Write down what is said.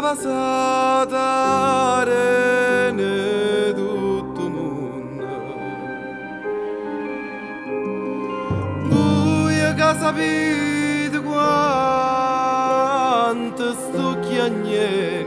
passata rene tutto mondo. Voi che sapete quanto sto chiagnendo